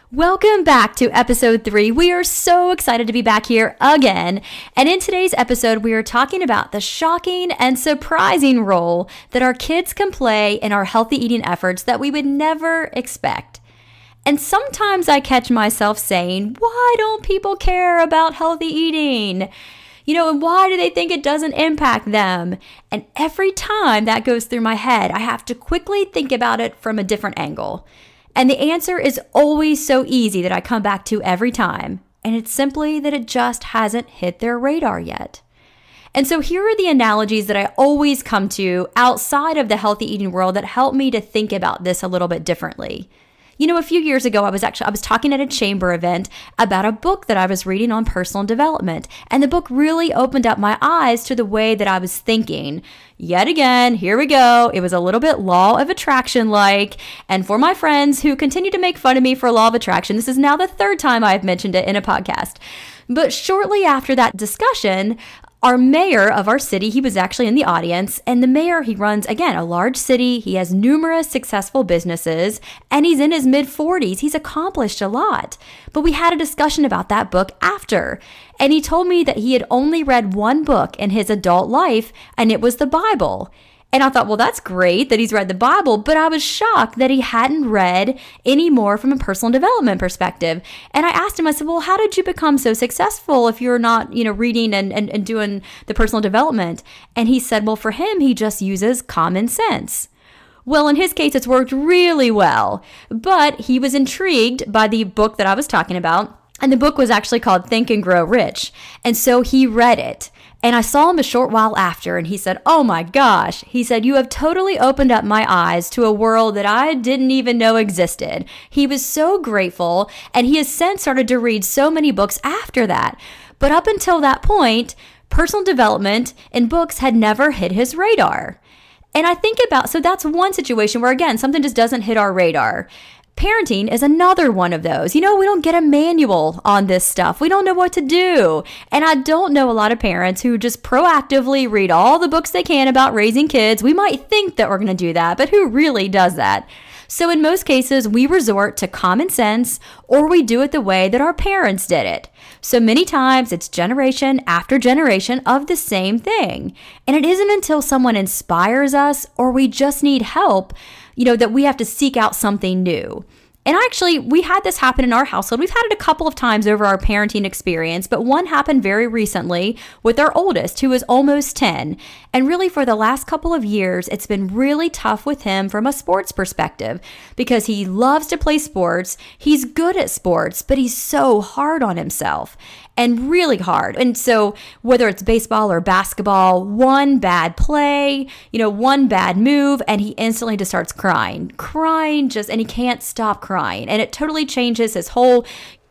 Welcome back to episode 3. We are so excited to be back here again. And in today's episode, we are talking about the shocking and surprising role that our kids can play in our healthy eating efforts that we would never expect. And sometimes I catch myself saying, why don't people care about healthy eating? And why do they think it doesn't impact them? And every time that goes through my head, I have to quickly think about it from a different angle. And the answer is always so easy that I come back to every time. And it's simply that it just hasn't hit their radar yet. And so here are the analogies that I always come to outside of the healthy eating world that help me to think about this a little bit differently. A few years ago, I was talking at a chamber event about a book that I was reading on personal development. And the book really opened up my eyes to the way that I was thinking. Yet again, here we go. It was a little bit law of attraction-like. And for my friends who continue to make fun of me for law of attraction, this is now the third time I've mentioned it in a podcast. But shortly after that discussion, our mayor of our city, he was actually in the audience, and the mayor, he runs, again, a large city. He has numerous successful businesses, and he's in his mid-40s. He's accomplished a lot. But we had a discussion about that book after, and he told me that he had only read one book in his adult life, and it was the Bible. And I thought, well, that's great that he's read the Bible, but I was shocked that he hadn't read any more from a personal development perspective. And I asked him, I said, well, how did you become so successful if you're not, reading and doing the personal development? And he said, well, for him, he just uses common sense. Well, in his case, it's worked really well, but he was intrigued by the book that I was talking about. And the book was actually called Think and Grow Rich. And so he read it. And I saw him a short while after, and he said, oh my gosh, he said, you have totally opened up my eyes to a world that I didn't even know existed. He was so grateful, and he has since started to read so many books after that. But up until that point, personal development and books had never hit his radar. And I think so that's one situation where, again, something just doesn't hit our radar. Parenting is another one of those. We don't get a manual on this stuff. We don't know what to do. And I don't know a lot of parents who just proactively read all the books they can about raising kids. We might think that we're going to do that, but who really does that? So in most cases, we resort to common sense, or we do it the way that our parents did it. So many times it's generation after generation of the same thing. And it isn't until someone inspires us or we just need help that we have to seek out something new. And actually, we had this happen in our household. We've had it a couple of times over our parenting experience, but one happened very recently with our oldest, who is almost 10. And really, for the last couple of years, it's been really tough with him from a sports perspective because he loves to play sports. He's good at sports, but he's so hard on himself. And really hard. And so whether it's baseball or basketball, one bad play, one bad move, and he instantly just starts crying, and he can't stop crying. And it totally changes his whole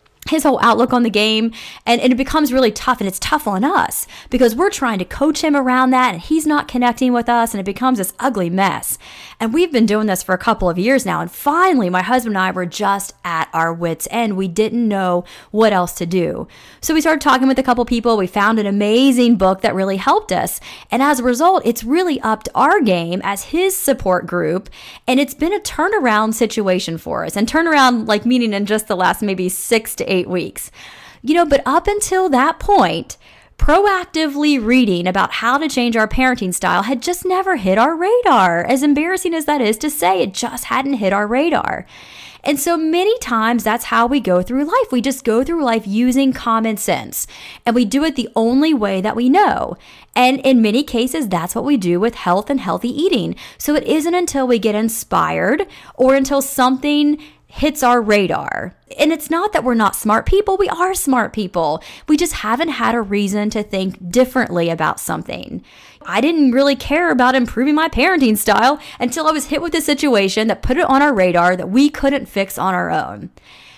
outlook on the game, and it becomes really tough, and it's tough on us because we're trying to coach him around that, and he's not connecting with us, and it becomes this ugly mess. And we've been doing this for a couple of years now, and finally my husband and I were just at our wits' end. We didn't know what else to do. So we started talking with a couple people. We found an amazing book that really helped us, and as a result, it's really upped our game as his support group, and it's been a turnaround situation for us. And turnaround, like, meaning in just the last maybe 6 to 8 weeks. But up until that point, proactively reading about how to change our parenting style had just never hit our radar. As embarrassing as that is to say, it just hadn't hit our radar. And so many times that's how we go through life. We just go through life using common sense, and we do it the only way that we know. And in many cases, that's what we do with health and healthy eating. So it isn't until we get inspired or until something hits our radar. And it's not that we're not smart people. We are smart people. We just haven't had a reason to think differently about something. I didn't really care about improving my parenting style until I was hit with a situation that put it on our radar that we couldn't fix on our own.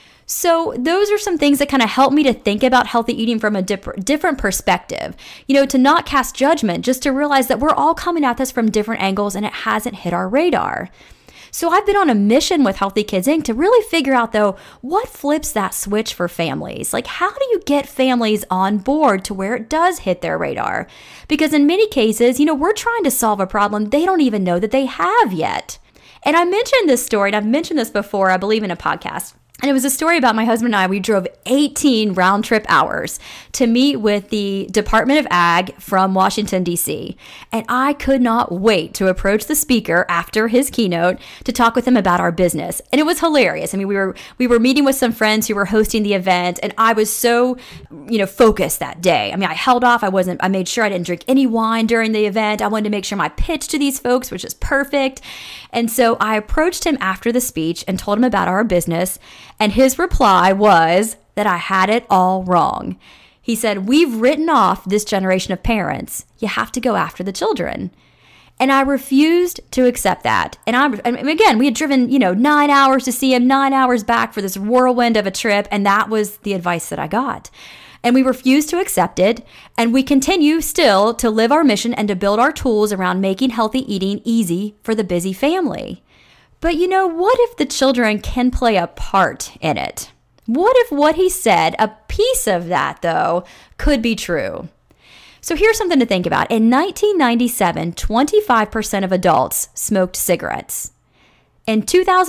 So those are some things that kind of help me to think about healthy eating from a different perspective, to not cast judgment, just to realize that we're all coming at this from different angles and it hasn't hit our radar. So I've been on a mission with Healthy Kids Inc. to really figure out, though, what flips that switch for families? Like, how do you get families on board to where it does hit their radar? Because in many cases, we're trying to solve a problem they don't even know that they have yet. And I mentioned this story, and I've mentioned this before, I believe, in a podcast. And it was a story about my husband and I. We drove 18 round trip hours to meet with the Department of Ag from Washington, D.C. And I could not wait to approach the speaker after his keynote to talk with him about our business. And it was hilarious. I mean, we were meeting with some friends who were hosting the event, and I was so, focused that day. I mean, I held off. I made sure I didn't drink any wine during the event. I wanted to make sure my pitch to these folks was just perfect. And so I approached him after the speech and told him about our business. And his reply was that I had it all wrong. He said, "We've written off this generation of parents. You have to go after the children." And I refused to accept that. And again, we had driven, 9 hours to see him, 9 hours back for this whirlwind of a trip. And that was the advice that I got. And we refused to accept it. And we continue still to live our mission and to build our tools around making healthy eating easy for the busy family. But what if the children can play a part in it? What if what he said, a piece of that though, could be true? So here's something to think about. In 1997, 25% of adults smoked cigarettes. In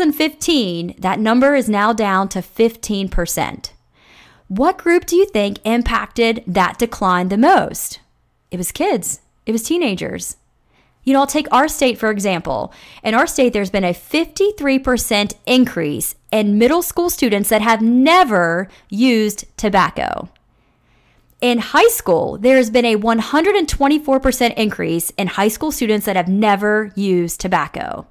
2015, that number is now down to 15%. What group do you think impacted that decline the most? It was kids. It was teenagers. I'll take our state, for example. In our state, there's been a 53% increase in middle school students that have never used tobacco. In high school, there's been a 124% increase in high school students that have never used tobacco.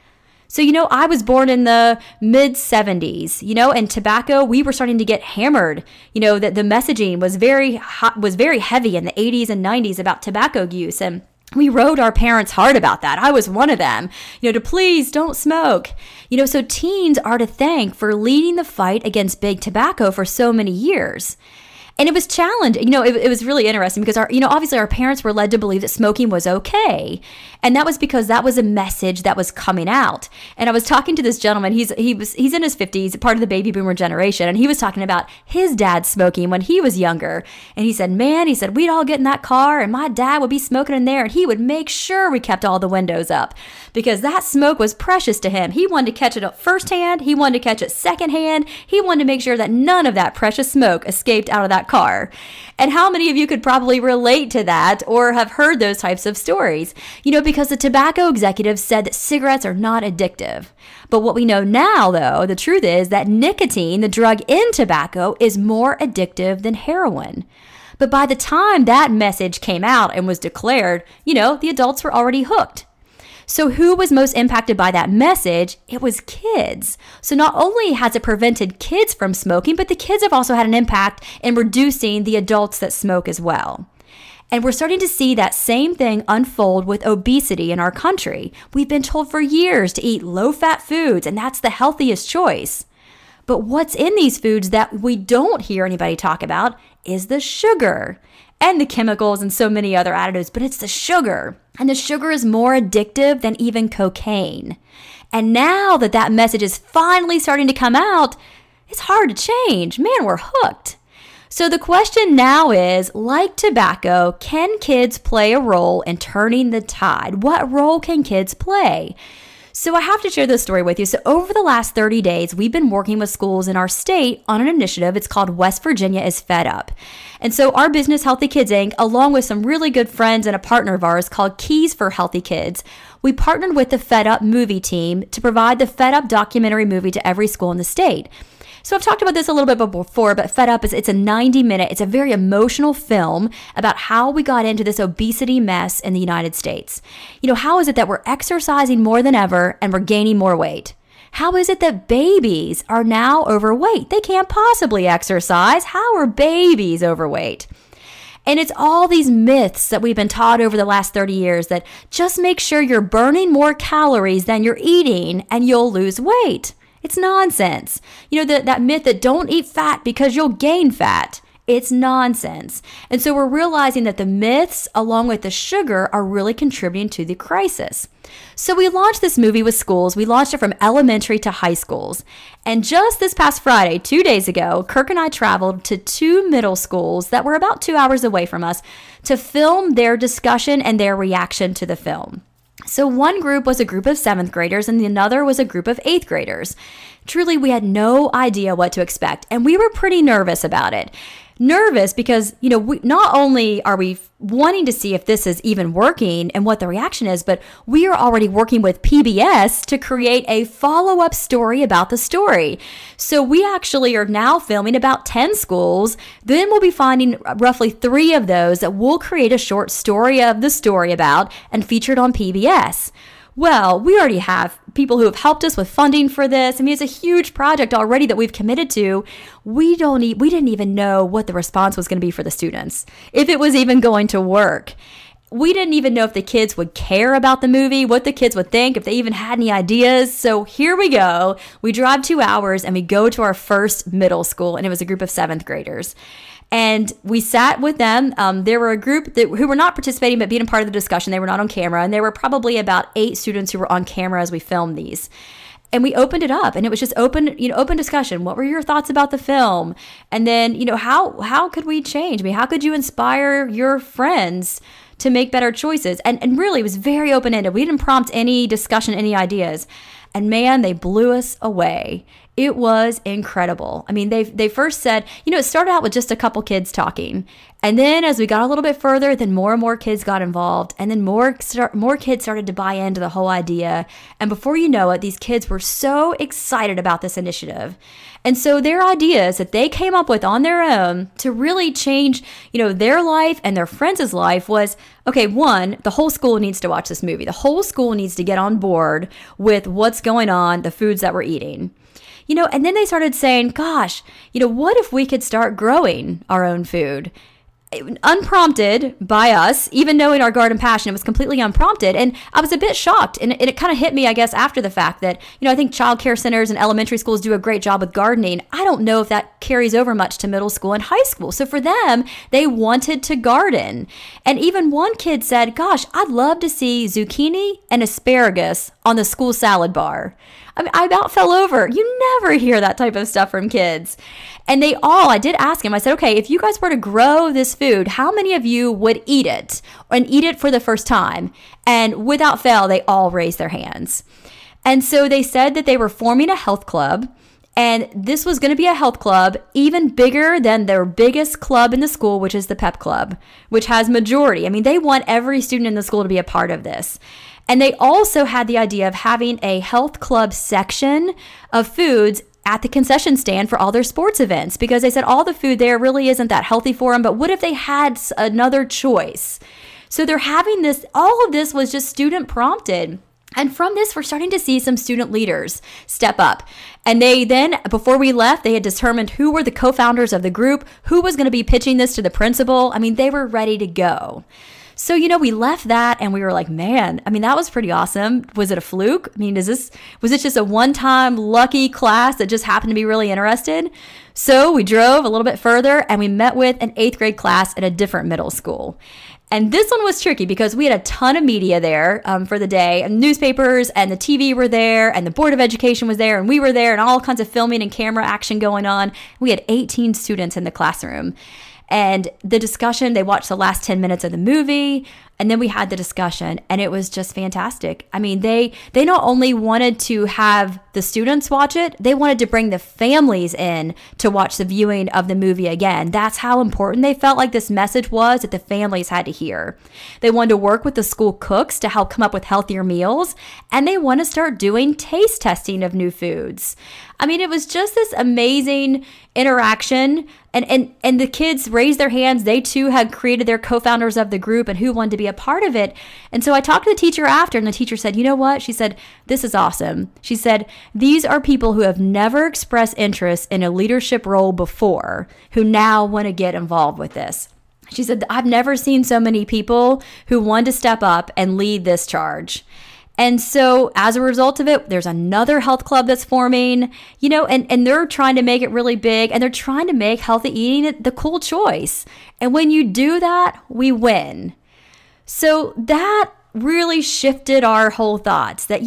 So, I was born in the mid 70s, and tobacco, we were starting to get hammered. That the messaging was very heavy in the 80s and 90s about tobacco use. And we rode our parents hard about that. I was one of them, to please don't smoke. So teens are to thank for leading the fight against big tobacco for so many years. And it was challenging. It was really interesting because obviously our parents were led to believe that smoking was okay. And that was because that was a message that was coming out. And I was talking to this gentleman, he's in his 50s, part of the baby boomer generation. And he was talking about his dad smoking when he was younger. And he said, we'd all get in that car and my dad would be smoking in there and he would make sure we kept all the windows up because that smoke was precious to him. He wanted to catch it up firsthand. He wanted to catch it secondhand. He wanted to make sure that none of that precious smoke escaped out of that car. And how many of you could probably relate to that or have heard those types of stories? Because the tobacco executives said that cigarettes are not addictive. But what we know now, though, the truth is that nicotine, the drug in tobacco, is more addictive than heroin. But by the time that message came out and was declared, the adults were already hooked. So who was most impacted by that message? It was kids. So not only has it prevented kids from smoking, but the kids have also had an impact in reducing the adults that smoke as well. And we're starting to see that same thing unfold with obesity in our country. We've been told for years to eat low-fat foods, and that's the healthiest choice. But what's in these foods that we don't hear anybody talk about is the sugar and the chemicals and so many other additives, but it's the sugar. And the sugar is more addictive than even cocaine. And now that message is finally starting to come out, it's hard to change. Man, we're hooked. So the question now is, like tobacco, can kids play a role in turning the tide? What role can kids play? So I have to share this story with you. So over the last 30 days, we've been working with schools in our state on an initiative. It's called West Virginia is Fed Up. And so our business, Healthy Kids Inc., along with some really good friends and a partner of ours called Keys for Healthy Kids, we partnered with the Fed Up movie team to provide the Fed Up documentary movie to every school in the state. So I've talked about this a little bit before, but Fed Up it's a 90-minute, it's a very emotional film about how we got into this obesity mess in the United States. How is it that we're exercising more than ever and we're gaining more weight? How is it that babies are now overweight? They can't possibly exercise. How are babies overweight? And it's all these myths that we've been taught over the last 30 years that just make sure you're burning more calories than you're eating and you'll lose weight. It's nonsense. That myth that don't eat fat because you'll gain fat. It's nonsense. And so we're realizing that the myths, along with the sugar, are really contributing to the crisis. So we launched this movie with schools. We launched it from elementary to high schools. And just this past Friday, 2 days ago, Kirk and I traveled to 2 middle schools that were about 2 hours away from us to film their discussion and their reaction to the film. So one group was a group of 7th graders and another was a group of 8th graders. Truly, we had no idea what to expect, and we were pretty nervous about it. Nervous because, not only are we wanting to see if this is even working and what the reaction is, but we are already working with PBS to create a follow-up story about the story. So we actually are now filming about 10 schools. Then we'll be finding roughly 3 of those that we'll create a short story of the story about and featured on PBS. Well, we already have people who have helped us with funding for this. I mean, it's a huge project already that we've committed to. We didn't even know what the response was going to be for the students, if it was even going to work. We didn't even know if the kids would care about the movie, what the kids would think, if they even had any ideas. So here we go. We drive 2 hours and we go to our first middle school, and it was a group of 7th graders. And we sat with them. There were a group who were not participating, but being a part of the discussion. They were not on camera. And there were probably about 8 students who were on camera as we filmed these. And we opened it up, and it was just open discussion. What were your thoughts about the film? And then, how could we change? I mean, how could you inspire your friends to make better choices? And really, it was very open-ended. We didn't prompt any discussion, any ideas. And man, they blew us away. It was incredible. I mean, they first said, it started out with just a couple kids talking. And then as we got a little bit further, then more and more kids got involved. And then more kids started to buy into the whole idea. And before you know it, these kids were so excited about this initiative. And so their ideas that they came up with on their own to really change, their life and their friends' life was, okay, 1, the whole school needs to watch this movie. The whole school needs to get on board with what's going on, the foods that we're eating. And then they started saying, gosh, what if we could start growing our own food? Unprompted by us, even knowing our garden passion, it was completely unprompted. And I was a bit shocked. And it kind of hit me, I guess, after the fact that, I think child care centers and elementary schools do a great job with gardening. I don't know if that carries over much to middle school and high school. So for them, they wanted to garden. And even one kid said, gosh, I'd love to see zucchini and asparagus on the school salad bar. I mean, I about fell over. You never hear that type of stuff from kids. And I did ask him, I said, okay, if you guys were to grow this food, how many of you would eat it and eat it for the first time? And without fail, they all raised their hands. And so they said that they were forming a health club. And this was going to be a health club even bigger than their biggest club in the school, which is the PEP Club, which has majority. I mean, they want every student in the school to be a part of this. And they also had the idea of having a health club section of foods at the concession stand for all their sports events, because they said all the food there really isn't that healthy for them. But what if they had another choice? So they're having this, all of this was just student prompted. And from this, we're starting to see some student leaders step up. And they then, before we left, they had determined who were the co-founders of the group, who was going to be pitching this to the principal. I mean, they were ready to go. So, we left that and we were like, man, I mean, that was pretty awesome. Was it a fluke? I mean, was it just a one-time lucky class that just happened to be really interested? So we drove a little bit further and we met with an 8th grade class at a different middle school. And this one was tricky because we had a ton of media there for the day, and newspapers and the TV were there and the Board of Education was there and we were there and all kinds of filming and camera action going on. We had 18 students in the classroom. And the discussion, they watched the last 10 minutes of the movie, and then we had the discussion, and it was just fantastic. I mean, they not only wanted to have the students watch it, they wanted to bring the families in to watch the viewing of the movie again. That's how important they felt like this message was that the families had to hear. They wanted to work with the school cooks to help come up with healthier meals, and they want to start doing taste testing of new foods. I mean, it was just this amazing interaction, and the kids raised their hands. They too had created their co-founders of the group and who wanted to be a part of it. And so I talked to the teacher after, and the teacher said, you know what? She said, this is awesome. She said, these are people who have never expressed interest in a leadership role before, who now want to get involved with this. She said, I've never seen so many people who want to step up and lead this charge. And so as a result of it, there's another health club that's forming, and they're trying to make it really big, and they're trying to make healthy eating the cool choice. And when you do that, we win. So that really shifted our whole thoughts that,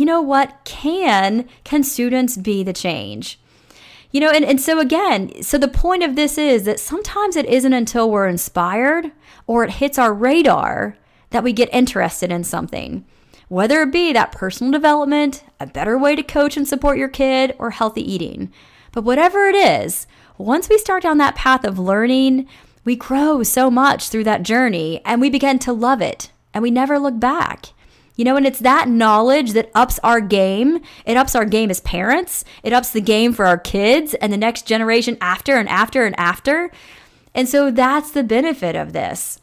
can students be the change? And so again, so the point of this is that sometimes it isn't until we're inspired or it hits our radar that we get interested in something. whether it be that personal development, a better way to coach and support your kid, or healthy eating. But whatever it is, once we start down that path of learning, we grow so much through that journey and we begin to love it and we never look back. And it's that knowledge that ups our game. It ups our game as parents. It ups the game for our kids and the next generation after and after and after. And so that's the benefit of this.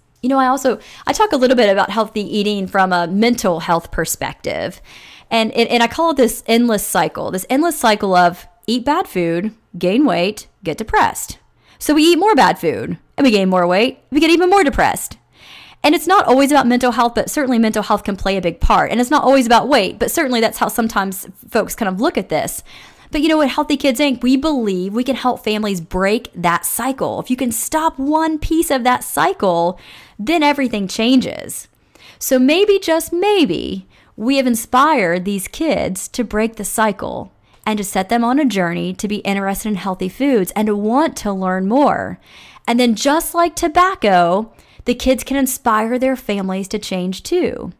I talk a little bit about healthy eating from a mental health perspective. And I call it this endless cycle of eat bad food, gain weight, get depressed. So we eat more bad food and we gain more weight, we get even more depressed. And it's not always about mental health, but certainly mental health can play a big part. And it's not always about weight, but certainly that's how sometimes folks kind of look at this. But at Healthy Kids Inc., we believe we can help families break that cycle. If you can stop one piece of that cycle, then everything changes. So maybe, just maybe, we have inspired these kids to break the cycle and to set them on a journey to be interested in healthy foods and to want to learn more. And then just like tobacco, the kids can inspire their families to change too.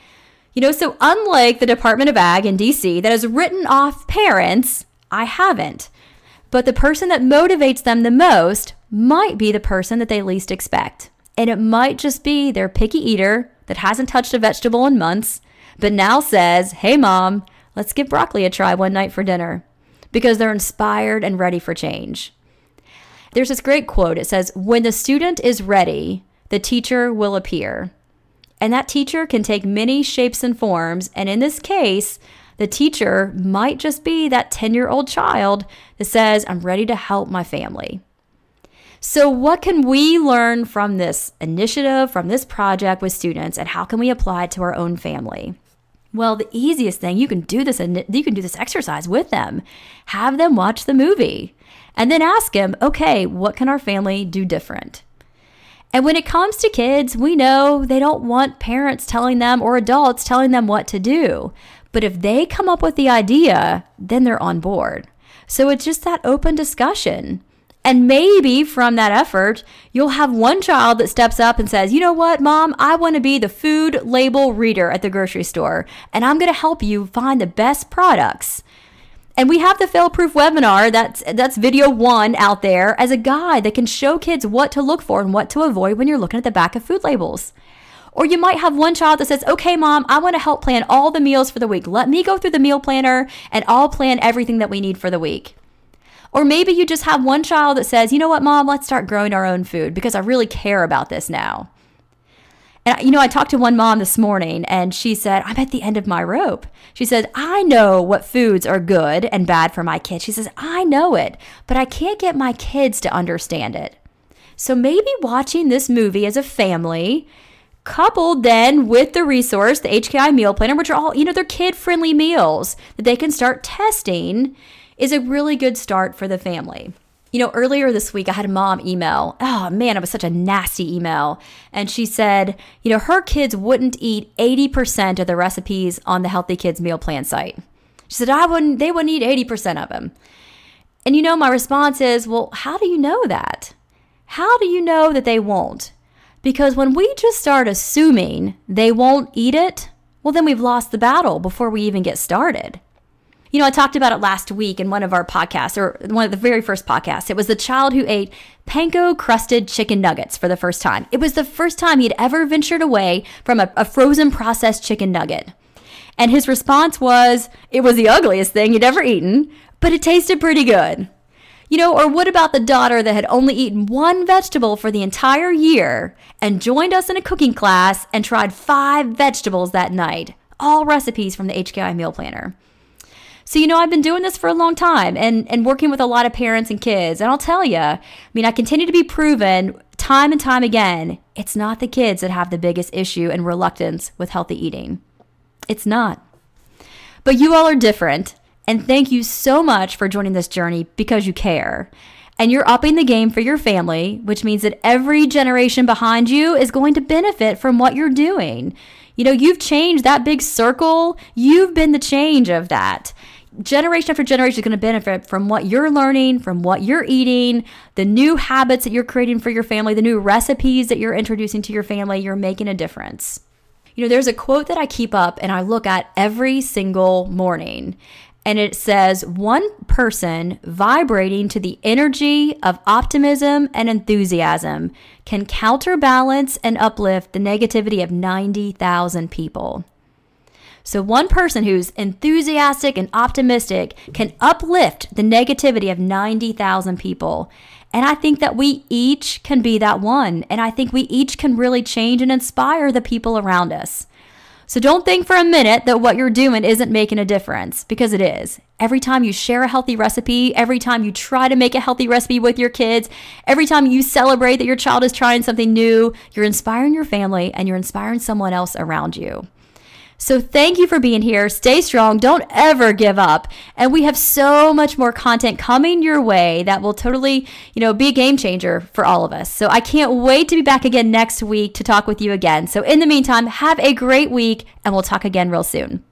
So unlike the Department of Ag in DC that has written off parents, I haven't. But the person that motivates them the most might be the person that they least expect. And it might just be their picky eater that hasn't touched a vegetable in months, but now says, hey mom, let's give broccoli a try one night for dinner, because they're inspired and ready for change. There's this great quote. It says, when the student is ready, the teacher will appear. And that teacher can take many shapes and forms. And in this case, the teacher might just be that 10-year-old child that says, I'm ready to help my family. So what can we learn from this initiative, from this project with students, and how can we apply it to our own family? Well, the easiest thing, you can do this exercise with them. Have them watch the movie and then ask them, okay, what can our family do different? And when it comes to kids, we know they don't want parents telling them or adults telling them what to do. But if they come up with the idea, then they're on board. So it's just that open discussion. And maybe from that effort, you'll have one child that steps up and says, you know what, mom, I want to be the food label reader at the grocery store, and I'm going to help you find the best products. And we have the fail-proof webinar, that's video 1 out there as a guide that can show kids what to look for and what to avoid when you're looking at the back of food labels. Or you might have one child that says, okay, mom, I want to help plan all the meals for the week. Let me go through the meal planner and I'll plan everything that we need for the week. Or maybe you just have one child that says, you know what, mom, let's start growing our own food because I really care about this now. And, I talked to one mom this morning and she said, I'm at the end of my rope. She said, I know what foods are good and bad for my kids. She says, I know it, but I can't get my kids to understand it. So maybe watching this movie as a family, coupled then with the resource, the HKI meal planner, which are all, they're kid-friendly meals that they can start testing, is a really good start for the family. Earlier this week, I had a mom email. Oh man, it was such a nasty email. And she said, her kids wouldn't eat 80% of the recipes on the Healthy Kids meal plan site. She said, they wouldn't eat 80% of them. And my response is, well, how do you know that? How do you know that they won't? Because when we just start assuming they won't eat it, well, then we've lost the battle before we even get started. I talked about it last week in one of our podcasts, or one of the very first podcasts. It was the child who ate panko-crusted chicken nuggets for the first time. It was the first time he'd ever ventured away from a frozen processed chicken nugget. And his response was, it was the ugliest thing he'd ever eaten, but it tasted pretty good. Or what about the daughter that had only eaten one vegetable for the entire year and joined us in a cooking class and tried 5 vegetables that night, all recipes from the HKI meal planner. So, I've been doing this for a long time and working with a lot of parents and kids. And I'll tell you, I continue to be proven time and time again, it's not the kids that have the biggest issue and reluctance with healthy eating. It's not. But you all are different. And thank you so much for joining this journey because you care. And you're upping the game for your family, which means that every generation behind you is going to benefit from what you're doing. You've changed that big circle. You've been the change of that. Generation after generation is going to benefit from what you're learning, from what you're eating, the new habits that you're creating for your family, the new recipes that you're introducing to your family. You're making a difference. There's a quote that I keep up and I look at every single morning. And it says, one person vibrating to the energy of optimism and enthusiasm can counterbalance and uplift the negativity of 90,000 people. So one person who's enthusiastic and optimistic can uplift the negativity of 90,000 people. And I think that we each can be that one. And I think we each can really change and inspire the people around us. So don't think for a minute that what you're doing isn't making a difference, because it is. Every time you share a healthy recipe, every time you try to make a healthy recipe with your kids, every time you celebrate that your child is trying something new, you're inspiring your family and you're inspiring someone else around you. So thank you for being here. Stay strong. Don't ever give up. And we have so much more content coming your way that will totally, be a game changer for all of us. So I can't wait to be back again next week to talk with you again. So in the meantime, have a great week and we'll talk again real soon.